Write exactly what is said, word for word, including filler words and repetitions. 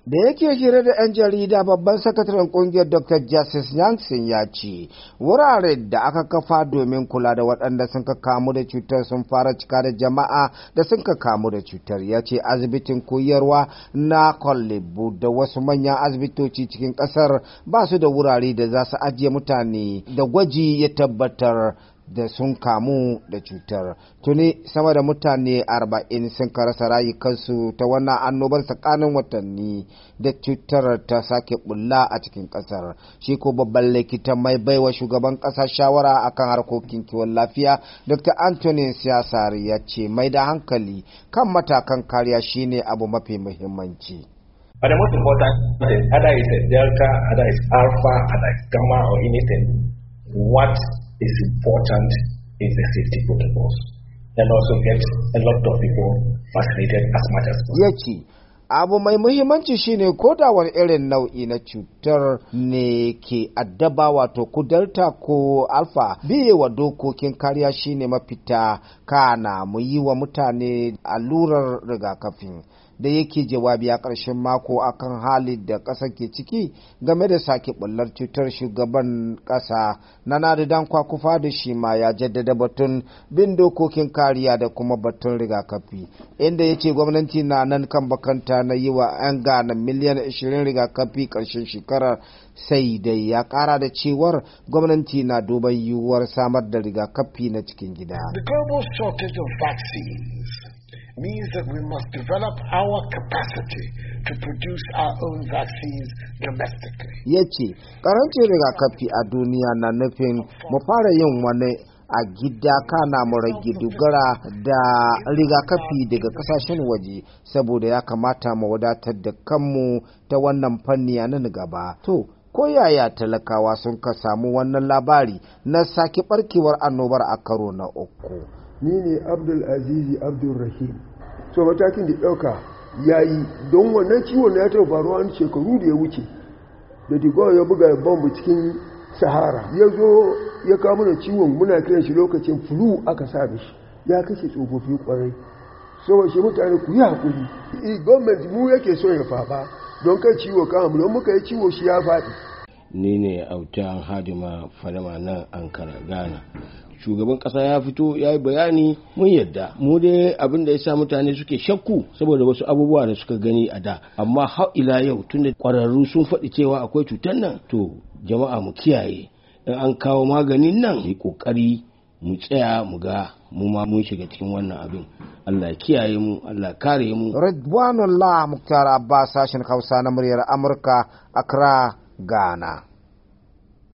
Da yake hira da 'yan jarida, babban sakataren kungiyar Doctor Justice Yankson ya ce wurare da aka kafa domin kula da waɗanda sun ka kamu da cutar sun fara cika da jama'a da sun ka kamu da cutar. Ya ce asibitin koyarwa na Kolebu da wasu manyan asibitoci cikin ƙasar ba su da wurare da za su ajiye mutane da gwaji ya tabbatar da sun kamu da cutar. Tuni sama da mutane arba'in sun rasa rayukansu ta wannan annobar tsakanin watanni da cutar ta sake bulla a cikin kasar. Shi ko babban likita mai baiwa shugaban kasa shawara akan harkokin kiwon lafiya Doctor Anthony Siyasari ya ce mai da hankali kan matakan kariya shine abu mafi muhimmanci. But the most important thing, either it's a delta, either it's alpha, either it's gamma or anything, what is important is the safety protocols, and also get a lot of people vaccinated as much as possible. Yake abu mai muhimmanci shine ko da wani irin nau'i na cutar ne ke addaba, wato ko delta ko alpha, biye wa dokokin kariya shine mafita, kana mu yi wa mutane allurar rigakafin. Da yake jawabi a ƙarshen mako akan halin da ƙasar ke ciki game da sake bullar cutar, shugaban ƙasa Nana Addo Dankwa Akufo-Addo shi ma ya jaddada batun bin dokokin kariya da kuma batun rigakafi, inda ya ce gwamnati na nan kan bakanta na yi wa 'yan Ghana miliyan ashirin rigakafi ƙarshen shekarar. Sai dai ya ƙara da cewar gwamnati na duban yiwuwar samar da rigakafi na cikin gida. The global shortage of vaccines means that we must develop our capacity to produce our own vaccines domestically. Ya ce, ƙarancin rigakafi a duniya na nufin mu fara yin wani a gida, kana mu rage dogara da rigakafi daga kasashen waje, saboda ya kamata mu wadatar da kanmu ta wannan fanni a nan gaba. To, ko yaya talakawa sun ka samu wannan labari na sake barkewar annobar a karo na uku? Ni ne Abdul Azizi Abdul Rahim. So matakin da ɗauka ya yi don wannan ciwon ya taɓa faruwa wani shekaru da ya wuce, da digo ya buga bombu cikin Sahara, ya zo ya kawo mana ciwon, muna kiran shi lokacin flu aka sa shi, ya kashe tsofaffi kwarai. So shi mutane ku yi hakuri, gwamnati mu yake so ya faɓa don kai ciwo kama mu, don muka yi ciwo shi ya faɗi. Ni ne Autan Hadima Fadama nan Ankara, Ghana. Shugaban kasa ya fito ya yi bayani, mun yadda mu dai abin da ya sa mutane suke shakku saboda wasu abubuwa da suka gani a da, amma har ila yau tunda kwararru sun faɗi cewa akwai cutar nan, to jama'a mu kiyaye, in an kawo maganin nan yi kokari mu tsaya mu ga mu ma mun shiga cikin wannan abin. Allah kiyaye mu, Allah kare mu. Ridwanullah Muktar Abbas, sashen Hausa na muryar Amurka, Accra, Ghana.